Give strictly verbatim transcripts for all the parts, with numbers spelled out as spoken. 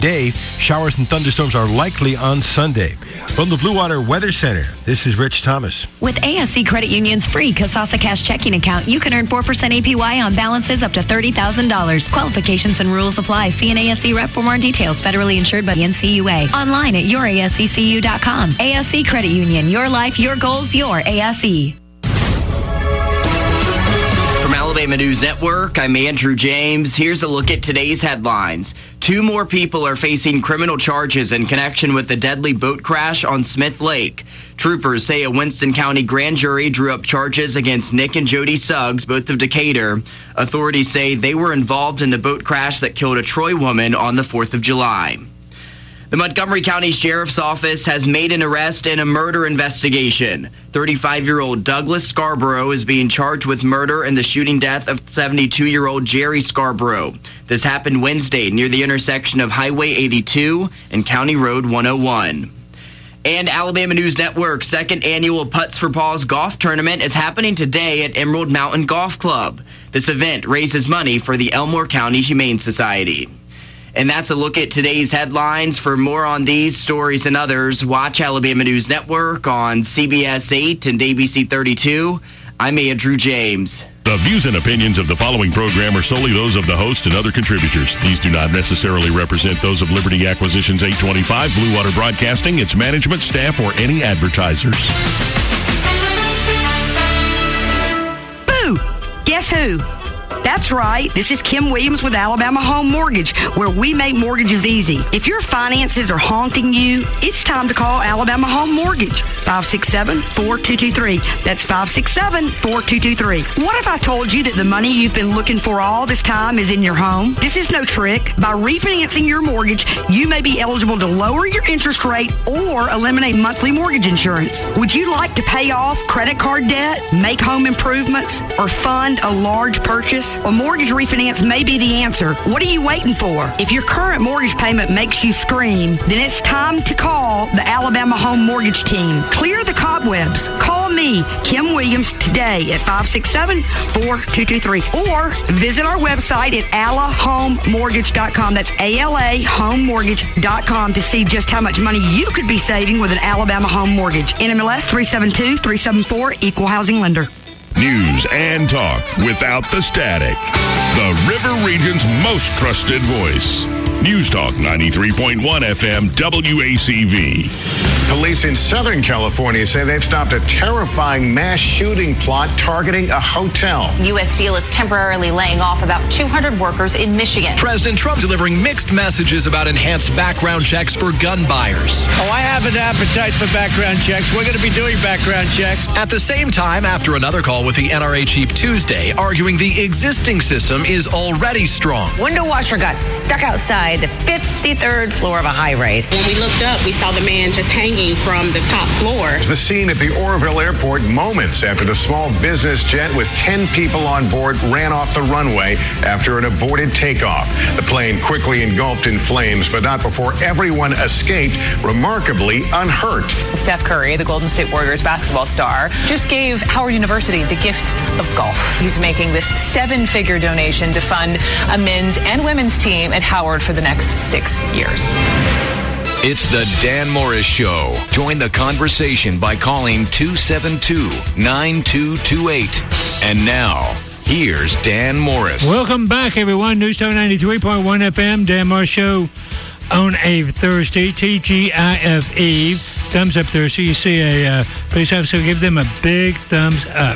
Day, showers and thunderstorms are likely on Sunday. From the Blue Water Weather Center, this is Rich Thomas. With A S C Credit Union's free Kasasa Cash checking account, you can earn four percent A P Y on balances up to thirty thousand dollars. Qualifications and rules apply. See an A S C rep for more details. Federally insured by the N C U A. Online at your A S C C U dot com. A S C Credit Union. Your life, your goals, your A S C. From Alabama News Network, I'm Andrew James. Here's a look at today's headlines. Two more people are facing criminal charges in connection with the deadly boat crash on Smith Lake. Troopers say a Winston County grand jury drew up charges against Nick and Jody Suggs, both of Decatur. Authorities say they were involved in the boat crash that killed a Troy woman on the fourth of July. The Montgomery County Sheriff's Office has made an arrest in a murder investigation. thirty-five-year-old Douglas Scarborough is being charged with murder in the shooting death of seventy-two-year-old Jerry Scarborough. This happened Wednesday near the intersection of Highway eighty-two and County Road one oh one. And Alabama News Network's second annual Putts for Paws golf tournament is happening today at Emerald Mountain Golf Club. This event raises money for the Elmore County Humane Society. And that's a look at today's headlines. For more on these stories and others, watch Alabama News Network on C B S eight and A B C thirty-two. I'm Andrew James. The views and opinions of the following program are solely those of the host and other contributors. These do not necessarily represent those of Liberty Acquisitions eight twenty-five, Blue Water Broadcasting, its management, staff, or any advertisers. Boo! Guess who? That's right. This is Kim Williams with Alabama Home Mortgage, where we make mortgages easy. If your finances are haunting you, it's time to call Alabama Home Mortgage. five six seven, four two two three. That's five six seven, four two two three. What if I told you that the money you've been looking for all this time is in your home? This is no trick. By refinancing your mortgage, you may be eligible to lower your interest rate or eliminate monthly mortgage insurance. Would you like to pay off credit card debt, make home improvements, or fund a large purchase? A mortgage refinance may be the answer. What are you waiting for? If your current mortgage payment makes you scream, then it's time to call the Alabama Home Mortgage Team. Clear the cobwebs. Call me, Kim Williams, today at five six seven, four two two three or visit our website at ala home mortgage dot com. That's A L A home mortgage dot com to see just how much money you could be saving with an Alabama Home Mortgage. N M L S three seven two, three seven four, Equal Housing Lender. News and talk without the static. The River Region's most trusted voice. News Talk ninety-three point one F M W A C V. Police in Southern California say they've stopped a terrifying mass shooting plot targeting a hotel. U S Steel is temporarily laying off about two hundred workers in Michigan. President Trump delivering mixed messages about enhanced background checks for gun buyers. Oh, I have an appetite for background checks. We're going to be doing background checks. At the same time, after another call with the N R A chief Tuesday, arguing the existing system is already strong. Window washer got stuck outside the fifty-third floor of a high-rise. When we looked up, we saw the man just hanging from the top floor. The scene at the Oroville Airport moments after the small business jet with ten people on board ran off the runway after an aborted takeoff. The plane quickly engulfed in flames, but not before everyone escaped, remarkably unhurt. Steph Curry, the Golden State Warriors basketball star, just gave Howard University the gift of golf. He's making this seven-figure donation to fund a men's and women's team at Howard for the next six years. It's the Dan Morris Show. Join the conversation by calling two seven two, nine two two eight. And now, here's Dan Morris. Welcome back, everyone. News Talk ninety-three point one F M, Dan Morris Show on a Thursday, T G I F E. Thumbs up Thursday. You see a uh, police officer, give them a big thumbs up.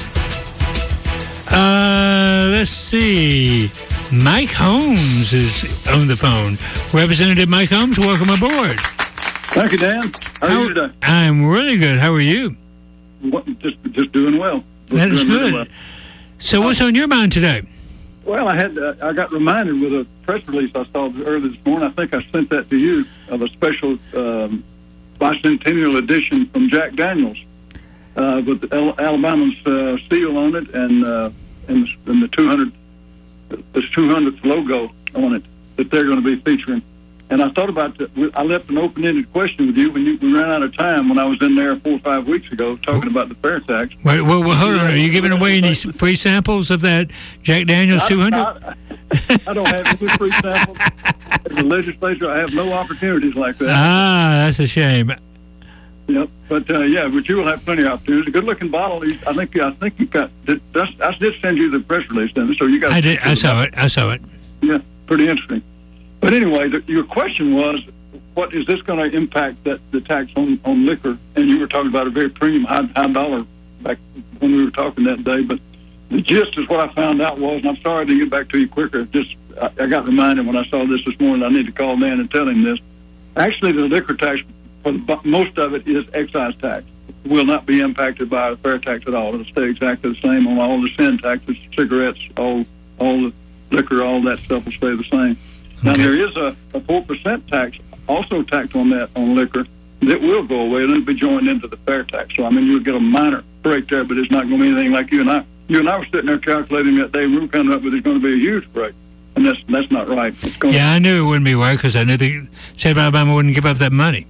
Uh, let's see. Mike Holmes is on the phone. Representative Mike Holmes, welcome aboard. Thank you, Dan. How are How, you today? I'm really good. How are you? What, just just doing well. Just that is good. Really well. So what's on your mind today? Well, I had uh, I got reminded with a press release I saw earlier this morning. I think I sent that to you, of a special um, bicentennial edition from Jack Daniels uh, with the Alabama's uh, seal on it and uh, and, the, and the two hundred this two hundredth logo on it that they're going to be featuring. And I thought about the, I left an open-ended question with you when you, we ran out of time when I was in there four or five weeks ago talking about the fair tax. Wait, well, well hold on. Are you giving away any free samples of that Jack Daniels two hundred? I don't have any free samples. As a legislature, I have no opportunities like that. Ah, that's a shame. Yep, but uh, yeah, but you will have plenty of opportunities. A good-looking bottle. I think I think you got. That's, I did send you the press release, then, so you got. I did. I saw it. I saw it. Yeah, pretty interesting. But anyway, the, your question was, what is this going to impact that the tax on, on liquor? And you were talking about a very premium, high, high dollar back when we were talking that day. But the gist is what I found out was, and I'm sorry to get back to you quicker. Just I, I got reminded when I saw this this morning. I need to call Dan and tell him this. Actually, the liquor tax, for the, most of it, is excise tax. It will not be impacted by a fair tax at all. It'll stay exactly the same on all the sin taxes, cigarettes, all all the liquor, all that stuff will stay the same. Now, okay. There is a, a four percent tax also tacked on that on liquor that will go away and it'll be joined into the fair tax. So, I mean, you'll get a minor break there, but it's not going to be anything like you and I. You and I were sitting there calculating that day. We were coming up with it's going to be a huge break. And that's that's not right. It's going yeah, I knew it wouldn't be right because I knew the state of Alabama wouldn't give up that money.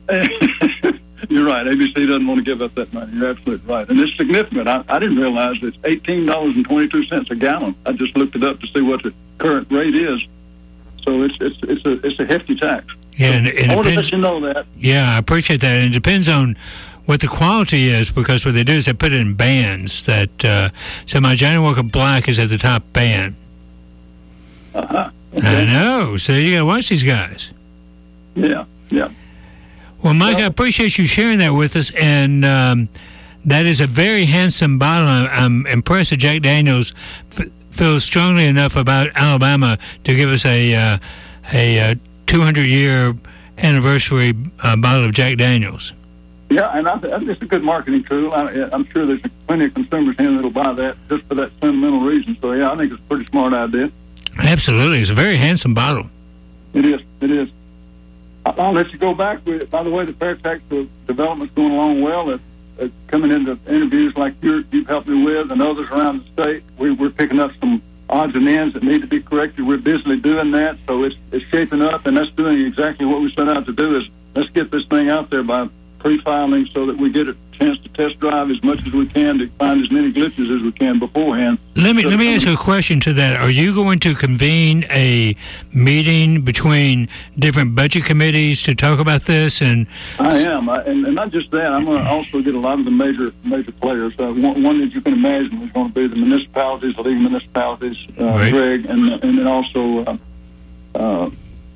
You're right. A B C doesn't want to give up that money. You're absolutely right. And it's significant. I, I didn't realize it's eighteen dollars and twenty-two cents a gallon. I just looked it up to see what the current rate is. So it's it's it's a it's a hefty tax. Yeah, and, and I want depends, to let you know that. Yeah, I appreciate that. And it depends on what the quality is because what they do is they put it in bands. That uh, so my Johnny Walker Black is at the top band. Uh-huh. Okay. I know. So you got to watch these guys. Yeah, yeah. Well, Mike, well, I appreciate you sharing that with us, and um, that is a very handsome bottle. I'm, I'm impressed that Jack Daniels f- feels strongly enough about Alabama to give us a uh, a two hundred year anniversary uh, bottle of Jack Daniels. Yeah, and I, I, it's a good marketing tool. I, I'm sure there's plenty of consumers here that'll buy that just for that sentimental reason. So, yeah, I think it's a pretty smart idea. Absolutely. It's a very handsome bottle. It is. It is. I'll let you go back with it. By the way, the fair tax development's going along well. It's, it's coming into interviews like you're, you've helped me with and others around the state. We, we're picking up some odds and ends that need to be corrected. We're busily doing that, so it's it's shaping up, and that's doing exactly what we set out to do is let's get this thing out there by pre-filing so that we get a chance to test drive as much as we can to find as many glitches as we can beforehand. Let me so, let me ask you a question to that. Are you going to convene a meeting between different budget committees to talk about this? And I am, I, and, and not just that. I'm going to also get a lot of the major major players. Uh, one, one that you can imagine is going to be the municipalities, the league municipalities, uh, right. Greg, and and then also uh, uh,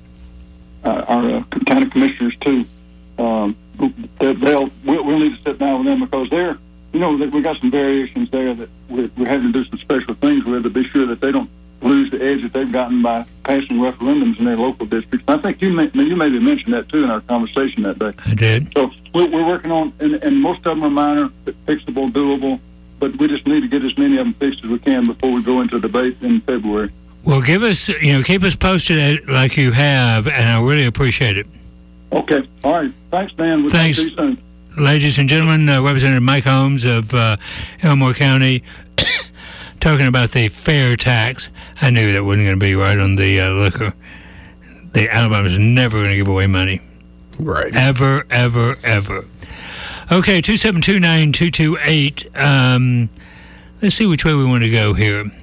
our uh, county commissioners too. Um, they'll we'll, we'll need to sit down with them because they're, you know, we got some variations there that we're, we're having to do some special things with to be sure that they don't lose the edge that they've gotten by passing referendums in their local districts. I think you may, you maybe mentioned that too in our conversation that day. I did. So we're, we're working on, and, and most of them are minor, fixable, doable, but we just need to get as many of them fixed as we can before we go into debate in February. Well, give us, you know, keep us posted like you have, and I really appreciate it. Okay. All right. Thanks, Dan. We'll Thanks. talk to you soon. Ladies and gentlemen, uh, Representative Mike Holmes of uh, Elmore County talking about the fair tax. I knew that wasn't going to be right on the uh, liquor. The Alabama's never going to give away money. Right. Ever, ever, ever. Okay, two seven two nine two two eight. Um, let's see which way we want to go here.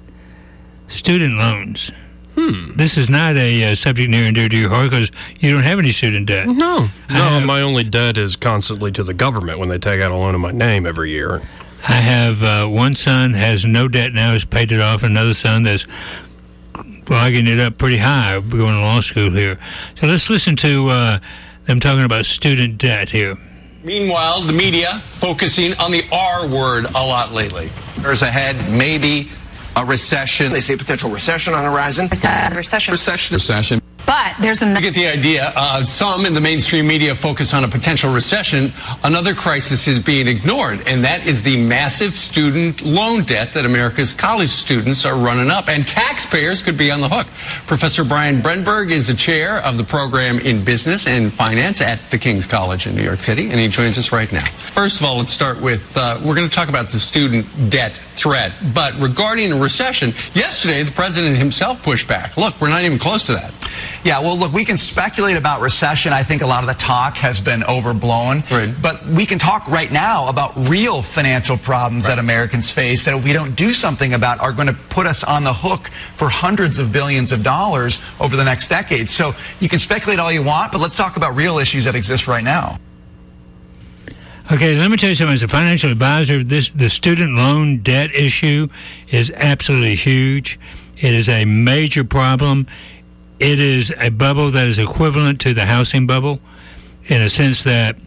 Student loans. Hmm. This is not a uh, subject near and dear to your heart because you don't have any student debt. No. No, my only debt is constantly to the government when they take out a loan in my name every year. I have uh, one son has no debt now, has paid it off. Another son that's logging it up pretty high, going to law school here. So let's listen to uh, them talking about student debt here. Meanwhile, the media focusing on the R word a lot lately. There's ahead, maybe a recession. They say potential recession on the horizon. Recession. Recession. Recession. Recession. But there's a... You get the idea. Uh, some in the mainstream media focus on a potential recession. Another crisis is being ignored, and that is the massive student loan debt that America's college students are running up, and taxpayers could be on the hook. Professor Brian Brenberg is the chair of the program in business and finance at the King's College in New York City, and he joins us right now. First of all, let's start with, uh, we're going to talk about the student debt threat, but regarding a recession, yesterday the president himself pushed back. Look, we're not even close to that. Yeah, well, look, we can speculate about recession. I think a lot of the talk has been overblown. Right. But we can talk right now about real financial problems right. that Americans face that if we don't do something about are going to put us on the hook for hundreds of billions of dollars over the next decade. So you can speculate all you want, but let's talk about real issues that exist right now. Okay, let me tell you something. As a financial advisor, this the student loan debt issue is absolutely huge. It is a major problem. It is a bubble that is equivalent to the housing bubble in a sense that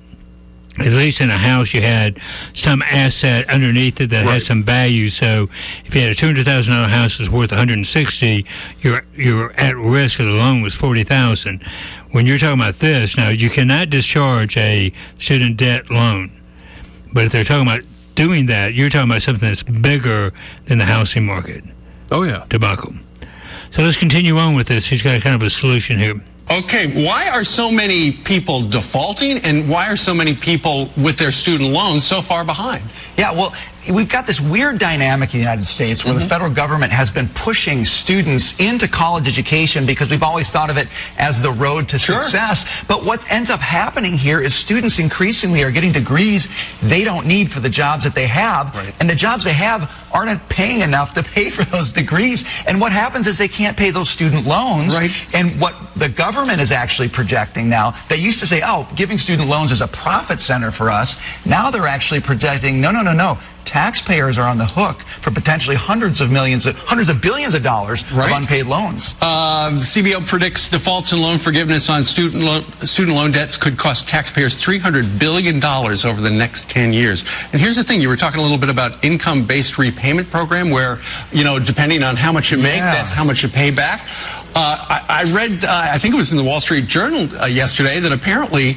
at least in a house you had some asset underneath it that right. has some value. So if you had a two hundred thousand dollars house that's worth one hundred sixty thousand dollars, you're, you're at risk of the loan was forty thousand dollars. When you're talking about this, now you cannot discharge a student debt loan. But if they're talking about doing that, you're talking about something that's bigger than the housing market. Oh, yeah. Debacle. So let's continue on with this. He's got a kind of a solution here. Okay, why are so many people defaulting, and why are so many people with their student loans so far behind? Yeah, well, we've got this weird dynamic in the United States where mm-hmm. the federal government has been pushing students into college education because we've always thought of it as the road to sure. success. But what ends up happening here is students increasingly are getting degrees they don't need for the jobs that they have, right. and the jobs they have aren't paying enough to pay for those degrees. And what happens is they can't pay those student loans. Right. And what the government is actually projecting now, they used to say, oh, giving student loans is a profit center for us. Now they're actually projecting, no, no, no, no. Taxpayers are on the hook for potentially hundreds of millions, of, hundreds of billions of dollars right. of unpaid loans. Uh, C B O predicts defaults and loan forgiveness on student loan, student loan debts could cost taxpayers three hundred billion dollars over the next ten years. And here's the thing, you were talking a little bit about income-based repayment program where, you know, depending on how much you make, yeah. that's how much you pay back. Uh, I, I read, uh, I think it was in the Wall Street Journal uh, yesterday, that apparently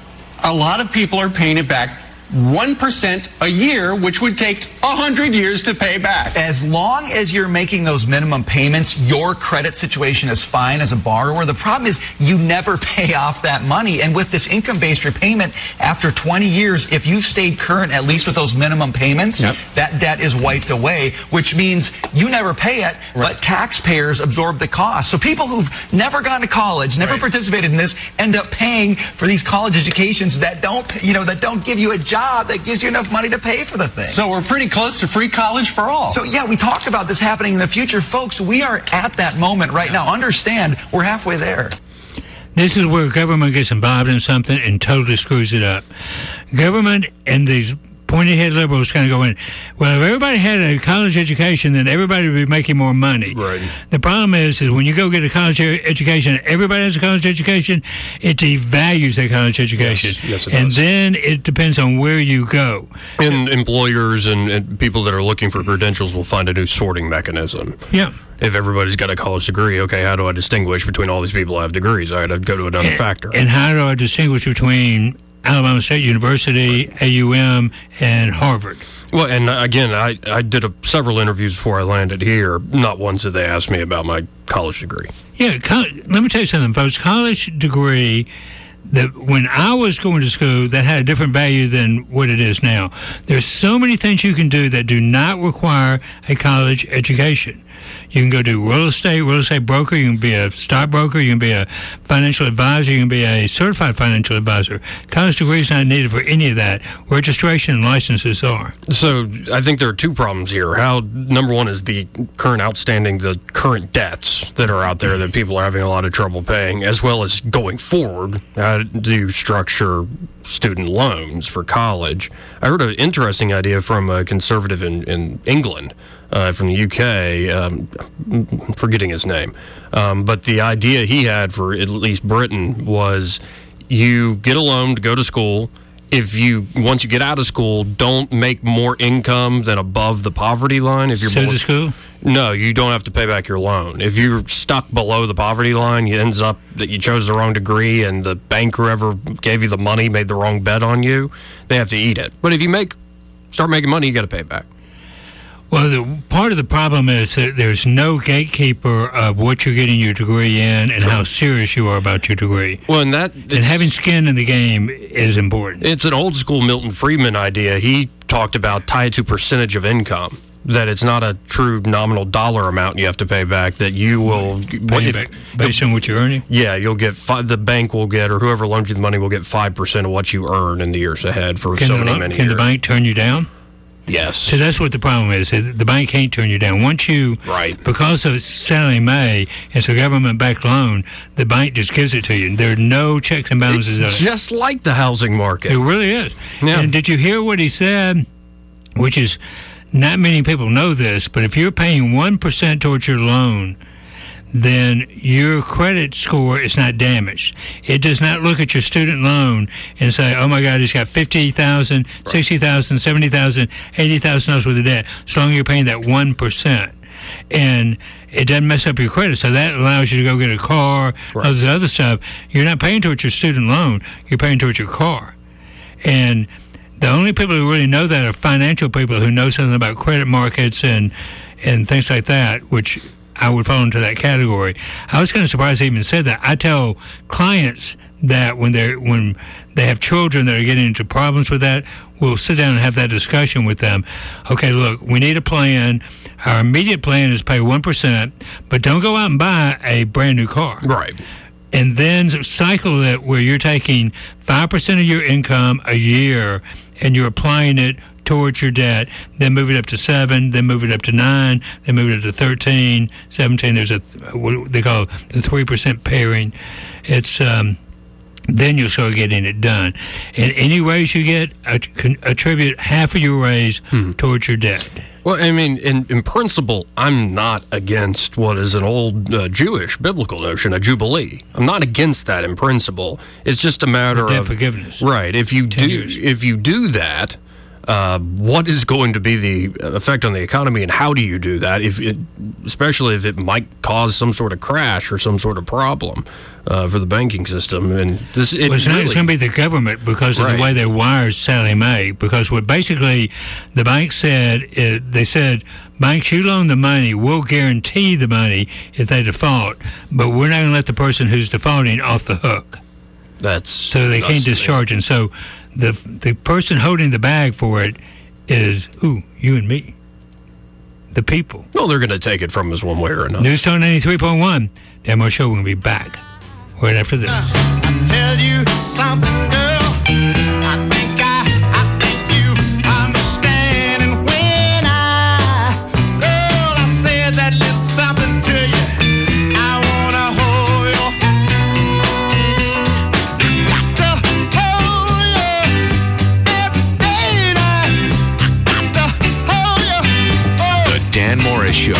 a lot of people are paying it back one percent a year, which would take one hundred years to pay back. As long as you're making those minimum payments, your credit situation is fine as a borrower. The problem is you never pay off that money. And with this income-based repayment, after twenty years, if you've stayed current, at least with those minimum payments, yep. that debt is wiped away, which means you never pay it, right. but taxpayers absorb the cost. So people who've never gone to college, never right. participated in this, end up paying for these college educations that don't, you know, that don't give you a job that gives you enough money to pay for the thing. So we're pretty close to free college for all. So yeah, we talk about this happening in the future. Folks, we are at that moment right now. Understand, we're halfway there. This is where government gets involved in something and totally screws it up. Government and these pointy-head liberals kind of go in, well, if everybody had a college education, then everybody would be making more money. Right. The problem is, is when you go get a college education, everybody has a college education, it devalues that college education. Yes, yes it and does. then it depends on where you go. And employers and, and people that are looking for credentials will find a new sorting mechanism. Yeah. If everybody's got a college degree, okay, how do I distinguish between all these people who have degrees? I got to go to another and, factor. And how do I distinguish between Alabama State University, right. A U M, and Harvard? Well, and again, I, I did a, several interviews before I landed here. Not once did they ask me about my college degree. Yeah, co- let me tell you something, folks. College degree, that when I was going to school, that had a different value than what it is now. There's so many things you can do that do not require a college education. You can go do real estate, real estate broker. You can be a stockbroker. You can be a financial advisor. You can be a certified financial advisor. College degree is not needed for any of that. Registration and licenses are. So I think there are two problems here. How, number one, is the current outstanding, the current debts that are out there that people are having a lot of trouble paying, as well as going forward, how do you structure student loans for college? I heard an interesting idea from a conservative in, in England. Uh, from the U K, um, forgetting his name. Um, but the idea he had for at least Britain was you get a loan to go to school. If you, once you get out of school, don't make more income than above the poverty line. If you're so the school? No, you don't have to pay back your loan. If you're stuck below the poverty line, it ends up that you chose the wrong degree and the bank, whoever gave you the money, made the wrong bet on you, they have to eat it. But if you make, start making money, you got to pay it back. Well, the, part of the problem is that there's no gatekeeper of what you're getting your degree in and how serious you are about your degree. Well, and that and having skin in the game is important. It's an old school Milton Friedman idea. He talked about tied to percentage of income. that it's not a true nominal dollar amount you have to pay back, that you will pay if, back based on what you're earning. Yeah, you'll get five, the bank will get, or whoever loans you the money will get five percent of what you earn in the years ahead for can so the, many many can years. the bank turn you down? Yes. So that's what the problem is. The bank can't turn you down. Once you, right. because of Sallie Mae, it's a government-backed loan, the bank just gives it to you. There are no checks and balances It's on it. just like the housing market. It really is. Yeah. And did you hear what he said? Which is, not many people know this, but if you're paying one percent towards your loan, then your credit score is not damaged. It does not look at your student loan and say, oh my God, he's got fifty thousand dollars, sixty thousand dollars, seventy thousand dollars, eighty thousand dollars worth of debt, as long as you're paying that one percent. And it doesn't mess up your credit, so that allows you to go get a car, right. all this other stuff. You're not paying towards your student loan, you're paying towards your car. And the only people who really know that are financial people who know something about credit markets and, and things like that, which I would fall into that category. I was kind of surprised they even said that. I tell clients that when they're when they have children that are getting into problems with that, we'll sit down and have that discussion with them. Okay, look, we need a plan. Our immediate plan is pay one percent, but don't go out and buy a brand new car. Right. And then cycle it where you're taking five percent of your income a year and you're applying it towards your debt, then move it up to seven, then move it up to nine, then move it up to thirteen, seventeen. There's a, what they call the three percent pairing. It's, um, then you'll start getting it done. And any raise you get, attribute half of your raise hmm. towards your debt. Well, I mean, in, in principle, I'm not against what is an old uh, Jewish biblical notion, a jubilee. I'm not against that in principle. It's just a matter debt of forgiveness. Right. If you do, years. if you do that, uh, what is going to be the effect on the economy, and how do you do that? If it, especially if it might cause some sort of crash or some sort of problem uh, for the banking system. And this, it well, it's, really, it's going to be the government because of right. the way they wired Sallie Mae. Because what basically the bank said, is, they said, banks, you loan the money, we'll guarantee the money if they default, but we're not going to let the person who's defaulting off the hook. That's so they can't discharge. And so the the person holding the bag for it is, ooh, you and me, the people. Well, they're going to take it from us one way or another. News Tone ninety-three point one. Dan Moore Show, we're going to be back right after this. I tell you something, girl. I think I, I think you understand. And when I, girl, I said that little something to you, I want to hold your hand. I got to hold you every day now. I got to hold you. Oh. The Dan Morris Show.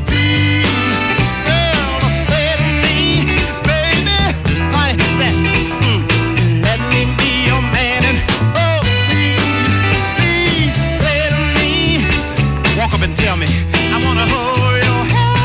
Tell me, I wanna hold your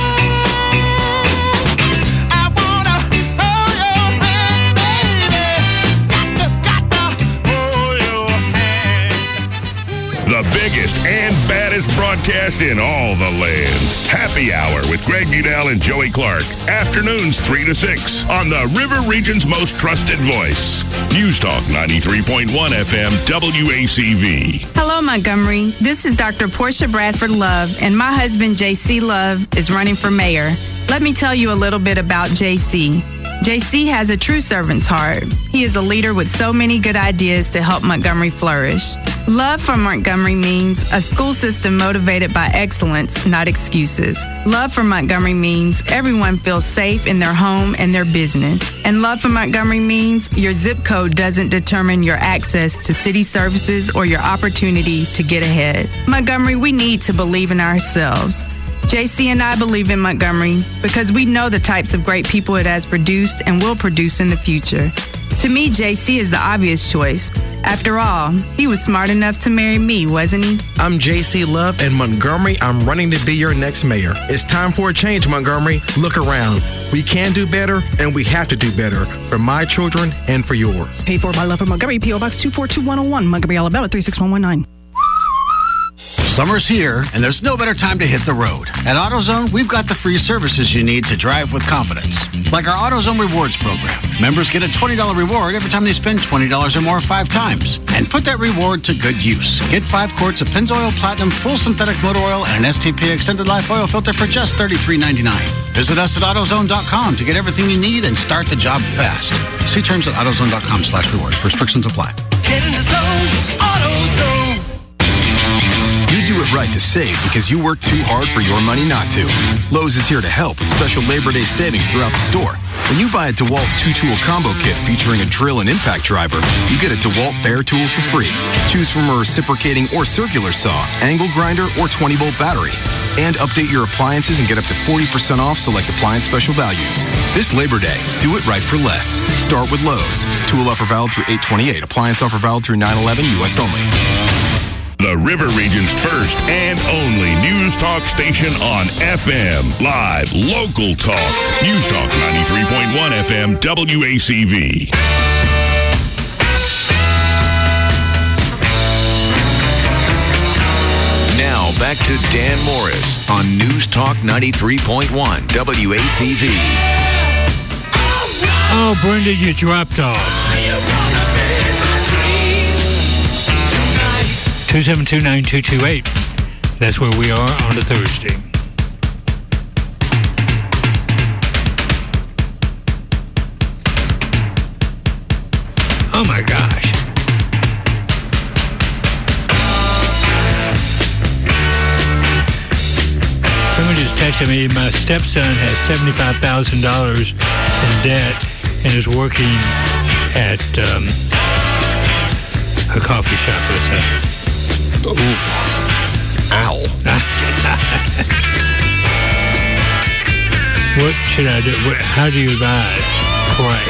hand. I wanna hold your hand, baby. Got to, got to hold your hand. The biggest and baddest broadcast in all the land. Happy Hour with Greg Udell and Joey Clark. Afternoons three to six on the River Region's most trusted voice. News Talk ninety-three point one F M W A C V. Hello, Montgomery. This is Doctor Portia Bradford Love, and my husband, J C Love, is running for mayor. Let me tell you a little bit about J C. J C has a true servant's heart. He is a leader with so many good ideas to help Montgomery flourish. Love for Montgomery means a school system motivated by excellence, not excuses. Love for Montgomery means everyone feels safe in their home and their business. And love for Montgomery means your zip code doesn't determine your access to city services or your opportunity to get ahead. Montgomery, we need to believe in ourselves. J C and I believe in Montgomery because we know the types of great people it has produced and will produce in the future. To me, J C is the obvious choice. After all, he was smart enough to marry me, wasn't he? I'm J C Love, and Montgomery, I'm running to be your next mayor. It's time for a change, Montgomery. Look around. We can do better, and we have to do better for my children and for yours. Paid for by Love for Montgomery, P O Box two four two one oh one, Montgomery, Alabama three six one one nine. Summer's here, and there's no better time to hit the road. At AutoZone, we've got the free services you need to drive with confidence. Like our AutoZone Rewards program. Members get a twenty dollars reward every time they spend twenty dollars or more five times. And put that reward to good use. Get five quarts of Pennzoil Platinum Full Synthetic Motor Oil and an S T P Extended Life Oil Filter for just thirty-three ninety-nine. Visit us at AutoZone dot com to get everything you need and start the job fast. See terms at AutoZone dot com slash rewards. Restrictions apply. Get in the zone, AutoZone. You do it right to save because you work too hard for your money not to. Lowe's is here to help with special Labor Day savings throughout the store. When you buy a DeWalt two-tool combo kit featuring a drill and impact driver, you get a DeWalt Bear tool for free. Choose from a reciprocating or circular saw, angle grinder, or twenty-volt battery. And update your appliances and get up to forty percent off select appliance special values. This Labor Day, do it right for less. Start with Lowe's. Tool offer valid through eight twenty-eight. Appliance offer valid through nine eleven, U S only. The River Region's first and only news talk station on F M. Live, local talk. News Talk ninety-three point one F M, W A C V. Now back to Dan Morris on News Talk ninety-three point one W A C V. Oh, Brenda, you dropped off. two seven two, nine two two eight. That's where we are on a Thursday. Oh my gosh. Someone just texted me, my stepson has seventy-five thousand dollars in debt and is working at um, a coffee shop or something. Ooh. Ow. What should I do? What, how do you advise? Pray.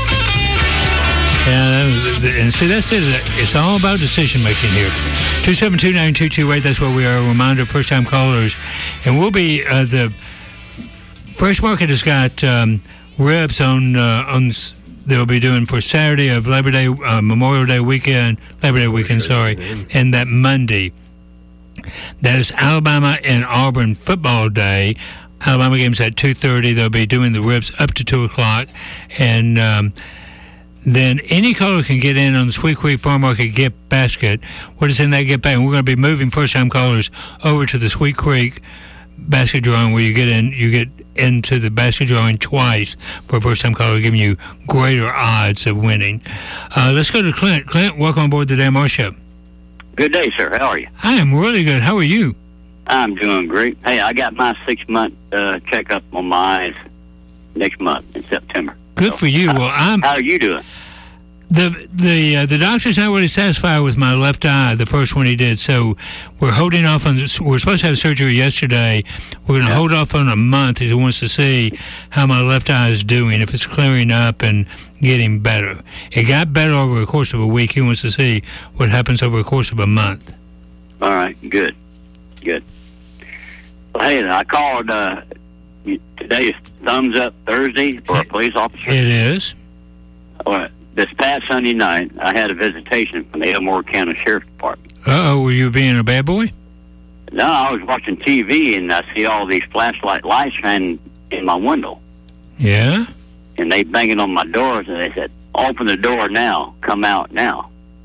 Yeah, that was, and see, that says it's all about decision making here. two seven two, nine two two eight, that's where we are. A reminder, first time callers. And we'll be, uh, the Fresh Market has got um, ribs on, uh, on, they'll be doing for Saturday of Labor Day, uh, Memorial Day weekend, Labor Day weekend, sorry, and that Monday. That is Alabama and Auburn football day. Alabama game's at two thirty. They'll be doing the ribs up to two o'clock. And um, then any caller can get in on the Sweet Creek Farm Market gift basket. What is in that gift basket? And we're going to be moving first-time callers over to the Sweet Creek basket drawing where you get in, you get into the basket drawing twice for a first-time caller, giving you greater odds of winning. Uh, let's go to Clint. Clint, welcome aboard the Dan Morris Show. Good day, sir. How are you? I am really good. How are you? I'm doing great. Hey, I got my six-month uh, checkup on my eyes next month in September. Good so, for you. How, well, I'm. How are you doing? The the uh, the doctor's not really satisfied with my left eye, the first one he did. So we're holding off on. This. We're supposed to have surgery yesterday. We're going to yeah. hold off on a month. He wants to see how my left eye is doing, if it's clearing up and getting better. It got better over the course of a week. He wants to see what happens over the course of a month. All right, good, good. Well, hey, I called. Uh, today is Thumbs Up Thursday for a police officer. It is. All right. This past Sunday night, I had a visitation from the Elmore County Sheriff's Department. Uh-oh, were you being a bad boy? No, I was watching T V, and I see all these flashlight lights shining in my window. Yeah? And they banging on my doors, and they said, open the door now, come out now.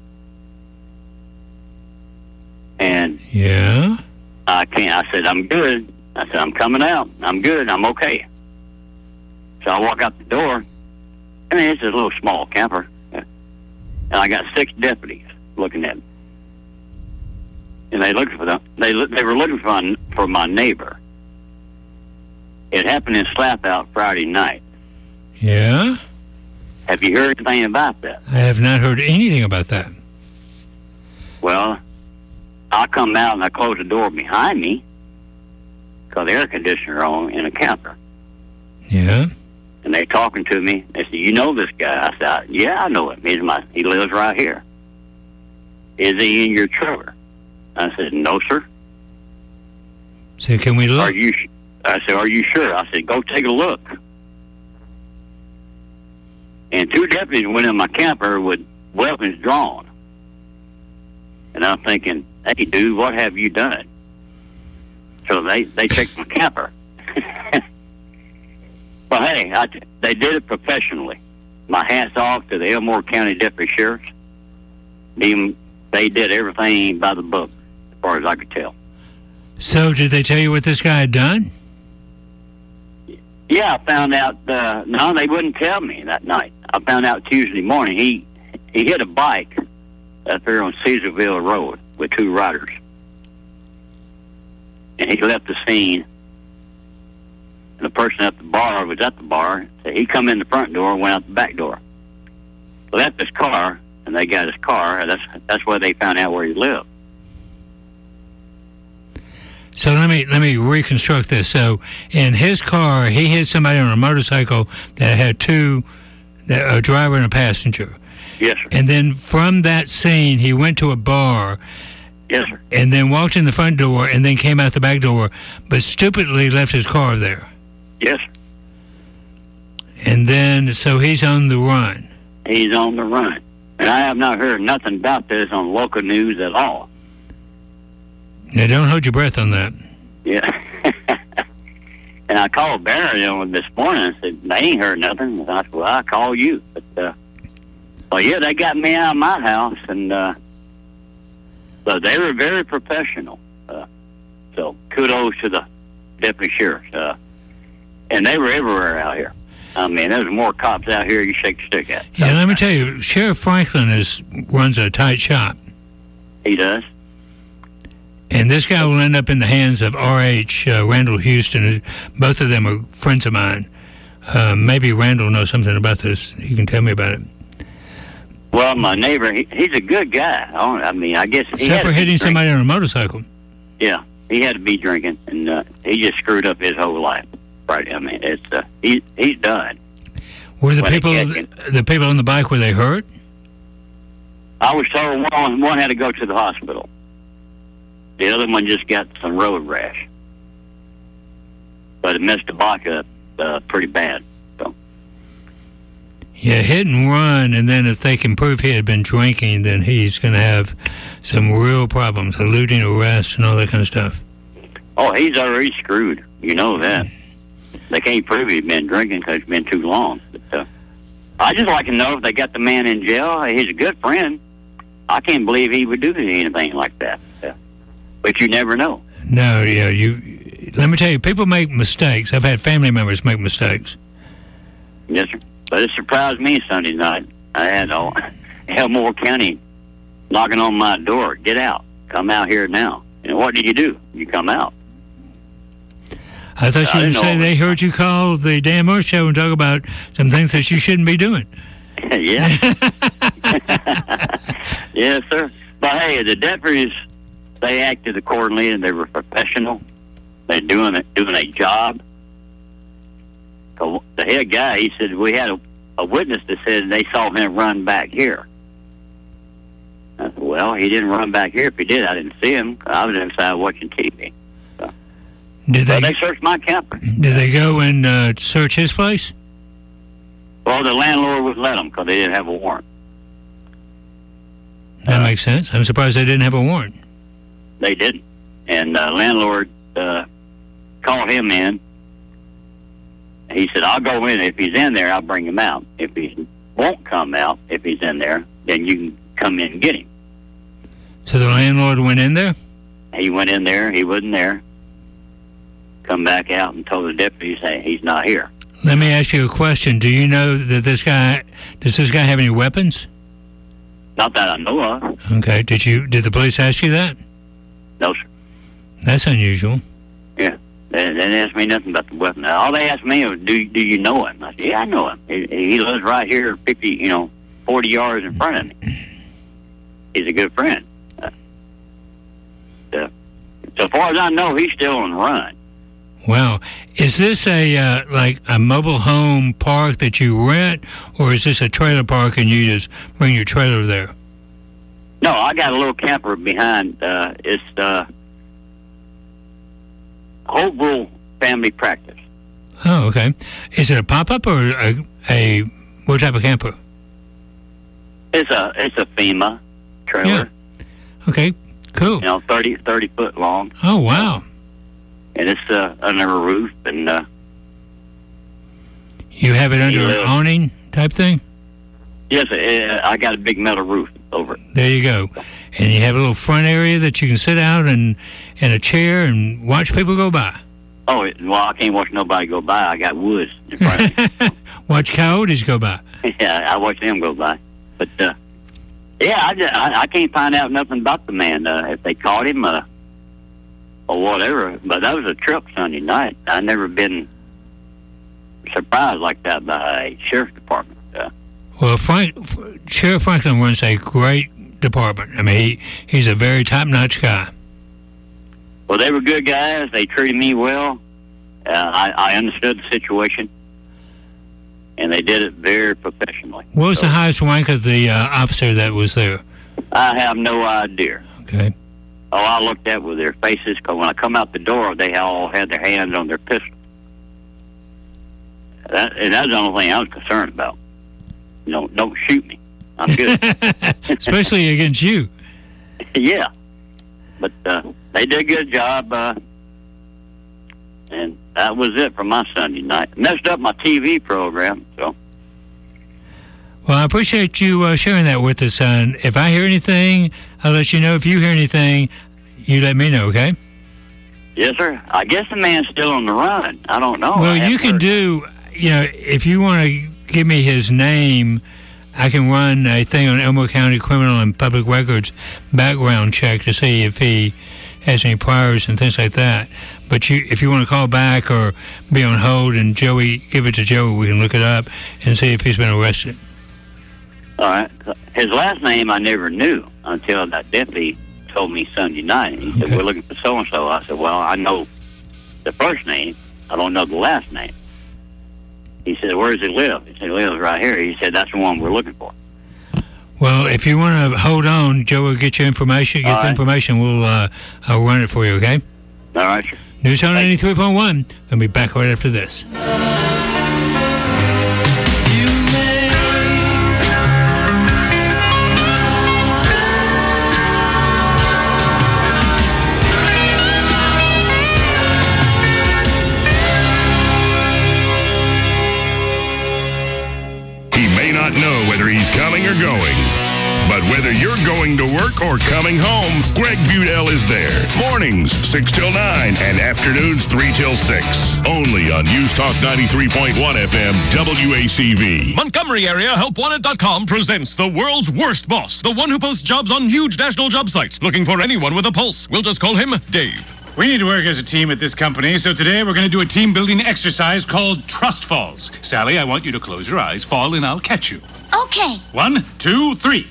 And yeah, I can't. I said, I'm good. I said, I'm coming out. I'm good. I'm okay. So I walk out the door. I mean, it's a little small camper. And I got six deputies looking at me. And they looked for them. They they were looking for my, for my neighbor. It happened in Slap Out Friday night. Yeah? Have you heard anything about that? I have not heard anything about that. Well, I come out and I close the door behind me because the air conditioner on in a camper. Yeah? And they talking to me. They said, you know this guy? I said, yeah, I know him. He's my, he lives right here. Is he in your trailer? I said, no, sir. So can we look? Are you? I said, are you sure? I said, go take a look. And two deputies went in my camper with weapons drawn. And I'm thinking, hey, dude, what have you done? So they, they checked my camper. Well, hey, I, they did it professionally. My hat's off to the Elmore County Deputy Sheriffs. They, they did everything by the book, as far as I could tell. So did they tell you what this guy had done? Yeah, I found out. Uh, no, they wouldn't tell me that night. I found out Tuesday morning. He he hit a bike up here on Caesarville Road with two riders, and he left the scene. And the person at the bar was at the bar. So he come in the front door and went out the back door. Left his car, and they got his car. And that's that's where they found out where he lived. So let me let me reconstruct this. So in his car, he hit somebody on a motorcycle that had two, a driver and a passenger. Yes, sir. And then from that scene, he went to a bar. Yes, sir. And then walked in the front door and then came out the back door, but stupidly left his car there. Yes, sir. And then, so he's on the run. He's on the run. And I have not heard nothing about this on local news at all. Now, don't hold your breath on that. Yeah. And I called Barry you know, this morning and said, they ain't heard nothing. And I said, well, I'll call you. But, uh, well, yeah, they got me out of my house, and uh, so they were very professional. Uh, so kudos to the deputy sheriffs. Uh, and they were everywhere out here. I mean, there's more cops out here you shake the stick at. Yeah, let me tell you, Sheriff Franklin is runs a tight shop. He does. And this guy will end up in the hands of R H Uh, Randall Houston. Both of them are friends of mine. Uh, maybe Randall knows something about this. He can tell me about it. Well, my neighbor, he, he's a good guy. I, don't, I mean, I guess he Except for hitting somebody on a motorcycle. Yeah, he had to be drinking, and uh, he just screwed up his whole life. Right? I mean, it's uh, he he's done. Were the When people they catch him. the people on the bike, were they hurt? I was told one one had to go to the hospital. The other one just got some road rash, but it messed the bike up uh, pretty bad. So. Yeah, hit and run, and then if they can prove he had been drinking, then he's going to have some real problems, eluding arrest and all that kind of stuff. Oh, he's already screwed. You know that. They can't prove he's been drinking because it's been too long. But, uh, I just like to know if they got the man in jail. He's a good friend. I can't believe he would do anything like that. Uh, but you never know. No, yeah, you. Let me tell you, people make mistakes. I've had family members make mistakes. Yes, sir. But it surprised me Sunday night. I had all Elmore County knocking on my door. Get out. Come out here now. And what did you do? You come out. I thought you I would didn't say know. they heard you call the Dan Moore Show and talk about some things that you shouldn't be doing. Yeah. Yes, sir. But hey, the deputies, they acted accordingly, and they were professional. They're doing it, doing a job. The the head guy, he said, we had a, a witness that said they saw him run back here. I said, well, he didn't run back here. If he did, I didn't see him. I was inside watching T V. So. Did But they, they searched my camper. did they go and uh, search his place? Well, the landlord wouldn't let them because they didn't have a warrant. That makes sense. I'm surprised they didn't have a warrant. They didn't. And uh, landlord uh, called him in. He said, I'll go in. If he's in there, I'll bring him out. If he won't come out, if he's in there, then you can come in and get him. So the landlord went in there? He went in there. He wasn't there. Come back out and told the deputies, hey, he's not here. Let me ask you a question. Do you know that this guy, does this guy have any weapons? Not that I know of. Okay. Did you, did the police ask you that? No, sir. That's unusual. Yeah. They, they didn't ask me nothing about the weapon. All they asked me was, do, do you know him? I said, yeah, I know him. He, he lives right here fifty, you know, forty yards in front of me. He's a good friend. Uh, so, so far as I know, he's still on the run. Wow. Is this a, uh, like a mobile home park that you rent, or is this a trailer park and you just bring your trailer there? No, I got a little camper behind. Uh, it's uh, Hopeville Family Practice. Oh, okay. Is it a pop-up or a, a what type of camper? It's a it's a FEMA trailer. Okay, cool. You know, thirty, thirty foot long. Oh, wow. And it's uh, under a roof, and uh, you have it under Yeah. an awning type thing? yes, uh, I got a big metal roof over it. There you go. And you have a little front area that you can sit out and in a chair and watch people go by. Oh, it, well, I can't watch nobody go by. I got woods in front of me. Watch coyotes go by. Yeah, I watch them go by. But, uh, yeah, I, just, I, I can't find out nothing about the man. Uh, if they caught him uh, or whatever. But that was a trip Sunday night. I never been surprised like that by a sheriff's department. Uh, Well, Frank, Sheriff Franklin runs a great department. I mean, he, he's a very top-notch guy. well, they were good guys. They treated me well. Uh, I, I understood the situation. And they did it very professionally. What was the highest rank of the uh, officer that was there? I have no idea. Okay. Oh, I looked at with their faces, because when I come out the door, they all had their hands on their pistol. That, and that's the only thing I was concerned about. You know, don't shoot me. I'm good. Especially against you. Yeah. But uh, they did a good job, uh, and that was it for my Sunday night. Messed up my T V program, so. Well, I appreciate you uh, sharing that with us, son. If I hear anything, I'll let you know. If you hear anything, you let me know, okay? Yes, sir. I guess the man's still on the run. I don't know. well, I you haven't can heard. do, you know, if you want to give me his name, I can run a thing on Elmo County Criminal and Public Records background check to see if he has any priors and things like that. But you, if you want to call back or be on hold and Joey, give it to Joey, we can look it up and see if he's been arrested. All right. His last name I never knew until that deputy told me Sunday night. He said, we're looking for so-and-so. I said, well, I know the first name. I don't know the last name. He said, where does he live? He said, he lives right here. He said, that's the one we're looking for. Well, if you want to hold on, Joe will get your information, get All the right. information. We'll uh, I'll run it for you, okay? All right, sure. News on ninety-three point one. We'll be back right after this. He may not know whether he's coming or going, but whether you're going to work or coming home, Greg Budell is there. Mornings, six till nine, and afternoons, three till six. Only on News Talk ninety-three point one F M, W A C V. Montgomery Area Help Wanted dot com presents the world's worst boss, the one who posts jobs on huge national job sites, looking for anyone with a pulse. We'll just call him Dave. We need to work as a team at this company, so today we're going to do a team-building exercise called Trust Falls. Sally, I want you to close your eyes, fall, and I'll catch you. Okay. One, two, three.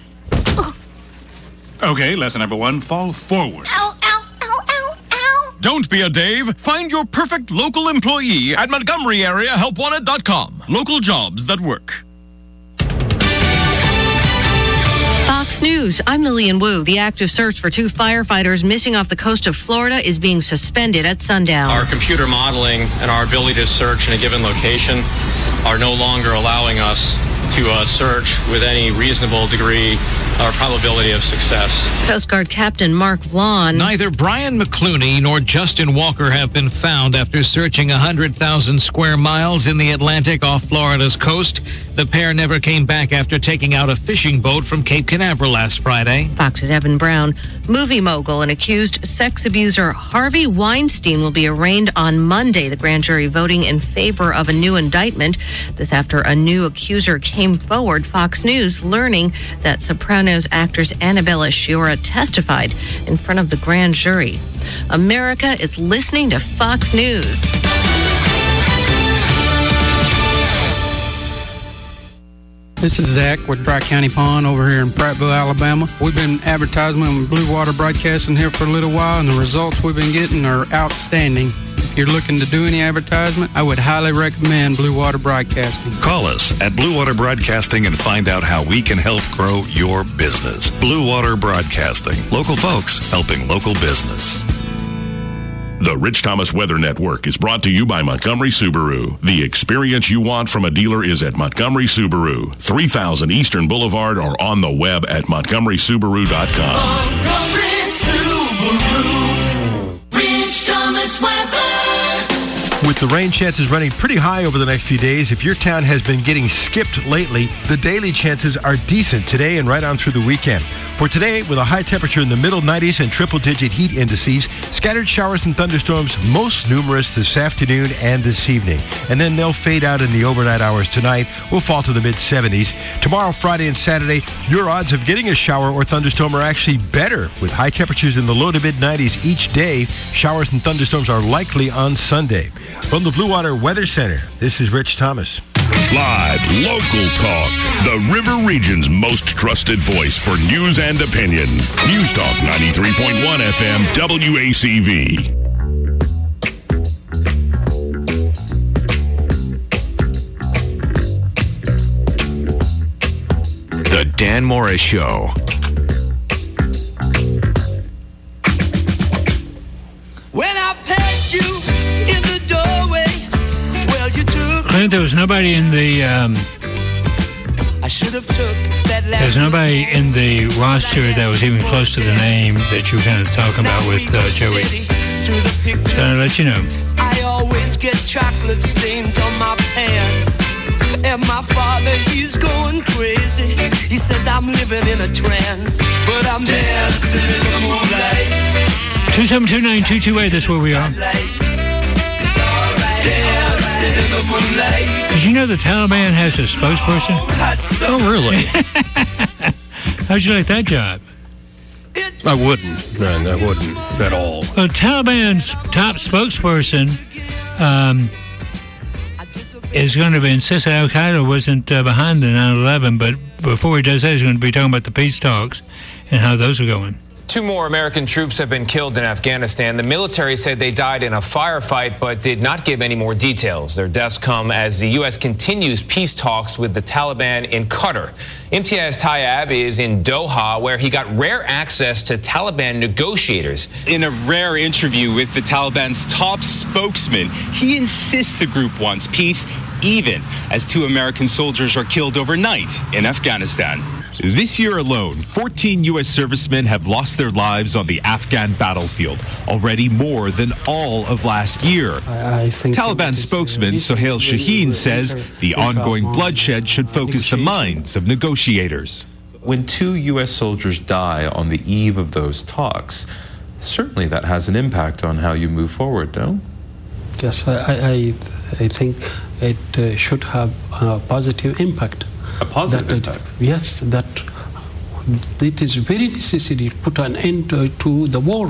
Okay, lesson number one, fall forward. Ow, ow, ow, ow, ow. Don't be a Dave. Find your perfect local employee at Montgomery Area Help Wanted dot com. Local jobs that work. Fox News, I'm Lillian Wu. The active search for two firefighters missing off the coast of Florida is being suspended at sundown. Our computer modeling and our ability to search in a given location are no longer allowing us to uh, search with any reasonable degree or probability of success. Coast Guard Captain Mark Vaughn. Neither Brian McClooney nor Justin Walker have been found after searching one hundred thousand square miles in the Atlantic off Florida's coast. The pair never came back after taking out a fishing boat from Cape Canaveral last Friday. Fox's Evan Brown. Movie mogul and accused sex abuser Harvey Weinstein will be arraigned on Monday. The grand jury voting in favor of a new indictment. This after a new accuser came forward. Fox News learning that Sopranos actress Annabella Sciorra testified in front of the grand jury. America is listening to Fox News. This is Zach with Dry County Pond over here in Prattville, Alabama. We've been advertising on Blue Water Broadcasting here for a little while, and the results we've been getting are outstanding. If you're looking to do any advertisement, I would highly recommend Blue Water Broadcasting. Call us at Blue Water Broadcasting and find out how we can help grow your business. Blue Water Broadcasting. Local folks helping local business. The Rich Thomas Weather Network is brought to you by Montgomery Subaru. The experience you want from a dealer is at Montgomery Subaru, three thousand Eastern Boulevard, or on the web at montgomery subaru dot com. Montgomery With the rain chances running pretty high over the next few days, if your town has been getting skipped lately, the daily chances are decent today and right on through the weekend. For today, with a high temperature in the middle nineties and triple-digit heat indices, scattered showers and thunderstorms most numerous this afternoon and this evening. And then they'll fade out in the overnight hours tonight. We'll fall to the mid-seventies. Tomorrow, Friday, and Saturday, your odds of getting a shower or thunderstorm are actually better, with high temperatures in the low to mid-nineties each day. Showers and thunderstorms are likely on Sunday. From the Blue Water Weather Center, this is Rich Thomas. Live, local talk. The River Region's most trusted voice for news and opinion. News Talk ninety-three point one F M W A C V. The Dan Morris Show. When I passed you in the doorway, well, you took. Clint, there was nobody in the. Um, I should have took that last. There's nobody in the roster that was even close to the name that you were kind of talking about with uh, Joey. So I'll let you know. I always get chocolate stains on my pants. And my father, he's going crazy. He says I'm living in a trance, but I'm dancing in the moonlight. two seven two nine two two eight, that's where we are. Dancing in the moonlight. Did you know the Taliban has a spokesperson? Oh, really? How'd you like that job? I wouldn't. Man, I wouldn't at all. Well, Taliban's top spokesperson um, is going to insist that Al-Qaeda wasn't uh, behind the nine eleven, but before he does that, he's going to be talking about the peace talks and how those are going. Two more American troops have been killed in Afghanistan. The military said they died in a firefight, but did not give any more details. Their deaths come as the U S continues peace talks with the Taliban in Qatar. Imtiaz Tayyab is in Doha, where he got rare access to Taliban negotiators. In a rare interview with the Taliban's top spokesman, he insists the group wants peace, even as two American soldiers are killed overnight in Afghanistan. This year alone, fourteen U S servicemen have lost their lives on the Afghan battlefield, already more than all of last year. I think Taliban spokesman Sohail Shaheen says the ongoing bloodshed should focus the minds of negotiators. When two U S soldiers die on the eve of those talks, certainly that has an impact on how you move forward, no? Yes, I, I, I think it uh, should have a positive impact. A positive that, impact? Uh, yes, that it is very necessary to put an end to, to the war.